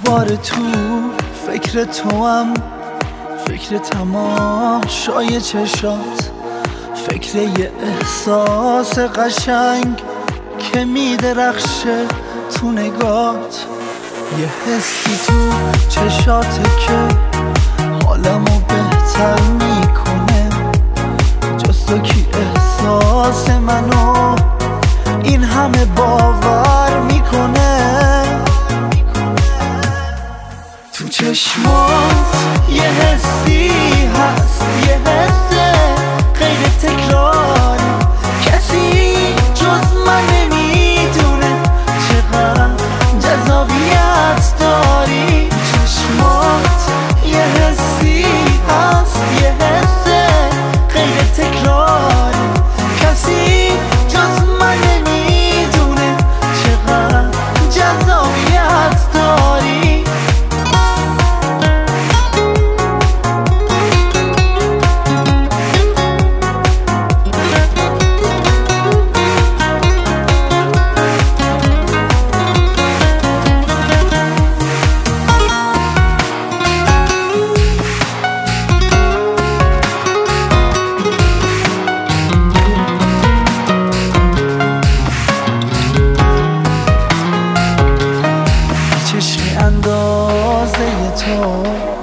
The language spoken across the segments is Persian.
دوباره تو فکر توام، فکر تماشای چشات، فکر یه احساس قشنگ که میدرخشه تو نگات، یه حسی تو چشاته که حالمو بهتر میکنه، جز تو کی احساس منو این همه باور میکنه. تو چشمات یه حسی هست، یه حس غیر تکراری، کسی جز من نمیدونه چقدر جذابیت داری. چشمات یه حسی هست، یه حس غیر تکراری، کسی جز من نمیدونه چقدر جذابیت داری. چشمی اندازه تو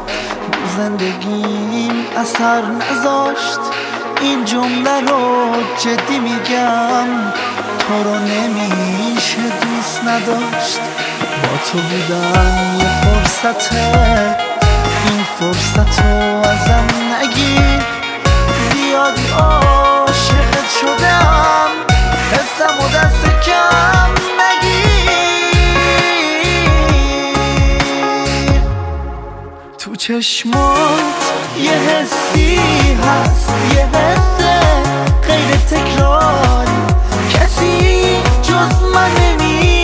زندگیم اثر نذاشت، این جمله رو جدی میگم، تو رو نمیشه دوست نداشت. با تو بودن یه فرصته، این فرصت رو ازم نگیر، زیادی عاشقت شدم، حسم و دست کم نگیر. تو چشمات یه حسی هست، یه حس غیر تکراری، کسی جز من نمیدونه